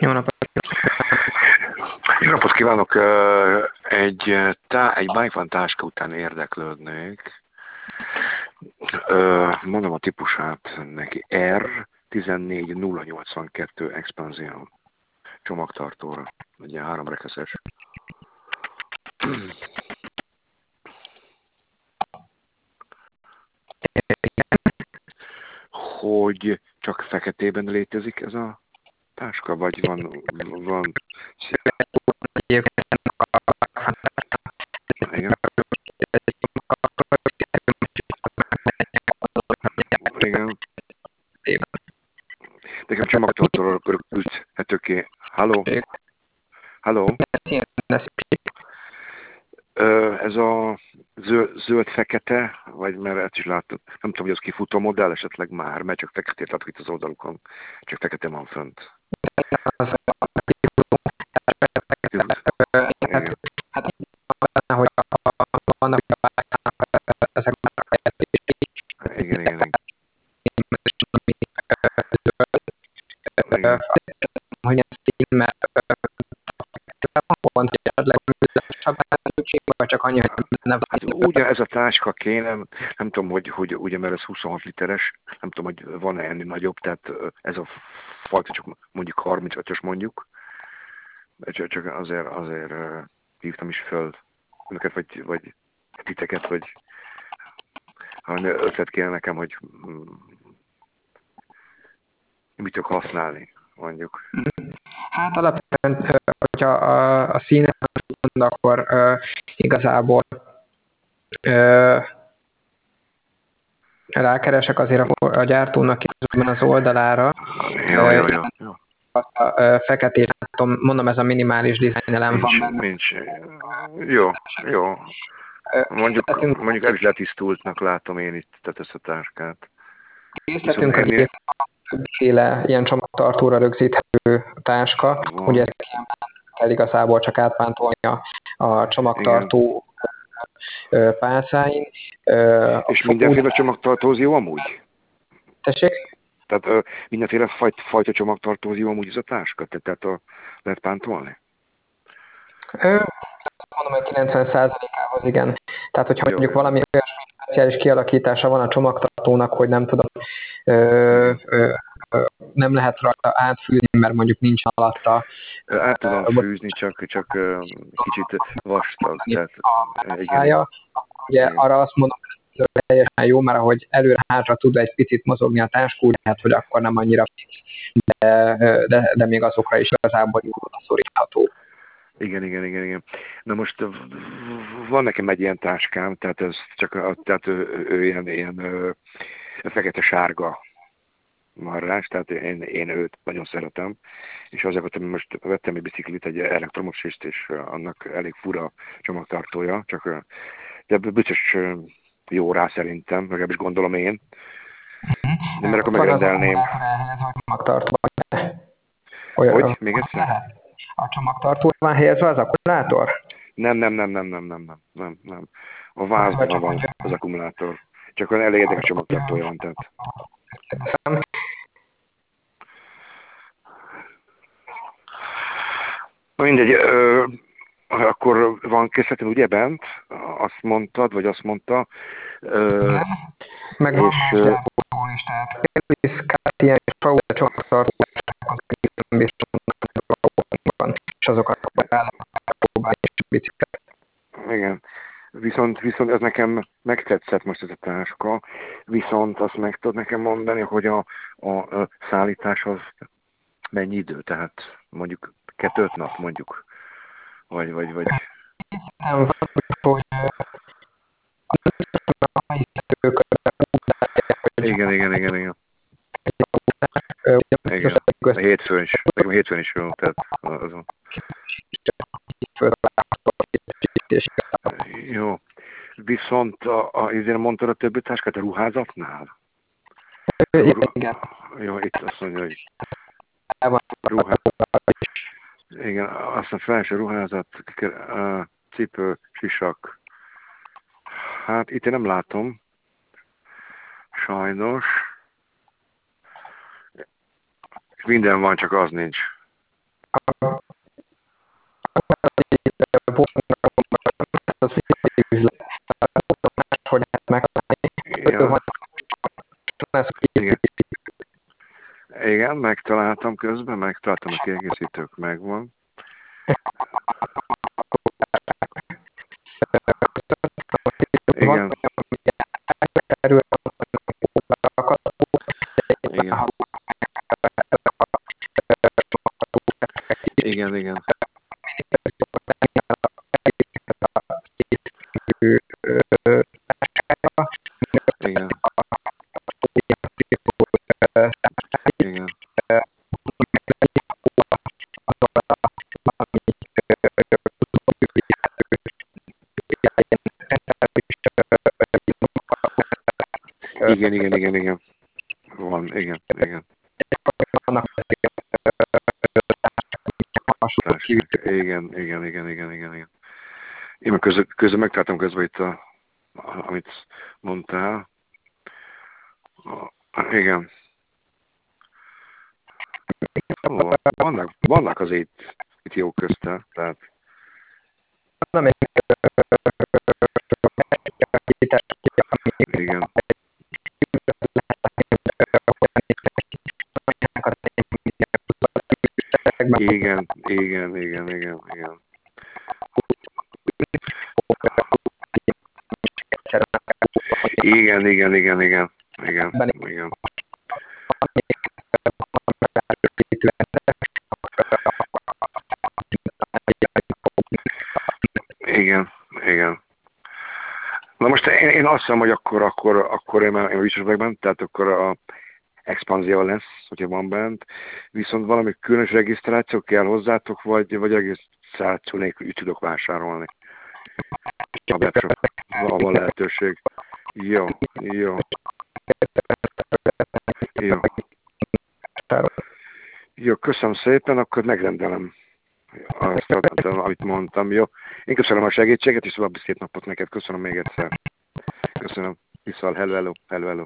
Jó napot! Jó napot kívánok! Egy bike táska után érdeklődnék. Mondom a típusát neki. R14082 Expansion csomagtartóra. Egy ilyen 3 rekeszes. Hogy csak feketében létezik ez a táska, vagy van... Igen. Igen. Nekem csomagtartóról üthető ki. Halló? Halló? Ez a zöld-fekete, vagy mert ezt is látod, nem tudom, hogy az kifutó modell esetleg már, mert csak feketét látok itt az oldalukon, csak fekete van fönt. Hát, hogy vannak ezek igen. Hogy ez mert pont, hogy esetleg szükség, vagy csak annyi, hogy nem. Ugye ez a táska kéne, nem tudom, hogy ugye, mert ez 26 literes, nem tudom, hogy van-e ennél nagyobb, tehát ez a fajta csak mondjuk 35-ös mondjuk, csak azért hívtam is föl önöket, vagy titeket, vagy ha ötlet kéne nekem, hogy mit tudok használni, mondjuk. Hát alapvetően, hogyha a színet mond, akkor igazából rákeresek azért a gyártónak az oldalára. Jó. A feketét látom, mondom, ez a minimális dizájnelem van benne. Nincs. Jó. Mondjuk el is letisztultnak látom én itt, tehát ezt a táskát. Készletünk az többféle ilyen csomagtartóra rögzíthető táska, ugye ez kell igazából csak átpántolni a csomagtartó pálcáin. És mindenféle csomagtartóz jó amúgy? Tessék? Tehát mindenféle fajta csomagtartóz jó amúgy ez a táska? Tehát lehet pántolni? Mondom, hogy 90%-ához igen. Tehát, hogyha mondjuk valami olyasmi speciális kialakítása van a csomagtartónak, hogy nem tudom, nem lehet rajta átfűzni, mert mondjuk nincs alatta. Át tudom fűzni, csak kicsit vastag. Tehát, igen. Ugye arra azt mondom, hogy teljesen jó, mert ahogy előre-hátra tud egy picit mozogni a táskú, lehet, hogy akkor nem annyira fix, de még azokra is igazából jól szorítható. Igen. Na most van nekem egy ilyen táskám, tehát ez csak tehát ő ilyen fekete-sárga marrás, tehát én őt nagyon szeretem, és azért most vettem egy biciklit, egy elektromos és annak elég fura csomagtartója, de biztos jó rá szerintem, legalábbis gondolom én. De mert akkor megrendelném. Hogy? Még egyszer? A csomagtartóra van helyezve az akkumulátor? Nem. A vázban van az akkumulátor. Csak olyan elég a csomagtartója van, tehát. Mindegy, akkor van készletben ugye bent, azt mondtad, vagy azt mondta. Meg van más gyártóból is, tehát Elvis, Cartier és Paul csomagtartóságon és azokat próbálni is biciklet. Igen. Viszont ez nekem megtetszett most ez a táska, viszont azt meg tudod nekem mondani, hogy a szállítás az mennyi idő, tehát mondjuk 2-5 nap mondjuk, vagy. Nem, hogy Igen. Igen. Hétfőn is jó, tehát azon. Jó. Viszont azért mondtad a többi táskát a ruházatnál? Igen. Jó, itt azt mondja, hogy igen, azt a felső ruházat, cipő, sisak. Hát itt én nem látom. Sajnos. Minden van, csak az nincs. Igen, megtaláltam közben, megtaláltam a kiegészítők, megvan. Igen. Igen. Igen, igen. Igen. Igen. Igen, igen, igen, igen. Van, igen, igen. Igen, igen, igen, igen, igen, igen. Én meg közben megtaláltam közben itt amit mondtál. Igen. Ó, vannak az itt jó közte, tehát igen. Igen, igen, igen, igen, igen. Igen, igen, igen, igen. Igen, igen. Igen, igen. Na most én azt hiszem, hogy akkor én biztos vagyok bent, tehát akkor a expanzió lesz, hogyha van bent. Viszont valami különös regisztráció kell hozzátok, vagy regisztráció nélkül tudok vásárolni. A webshop. Van lehetőség. Jó, jó. Jó. Jó, köszönöm szépen, akkor megrendelem azt, amit mondtam. Jó. Én köszönöm a segítséget, és további szép napot neked. Köszönöm még egyszer. Köszönöm. Viszont hello, hello, hello, hello.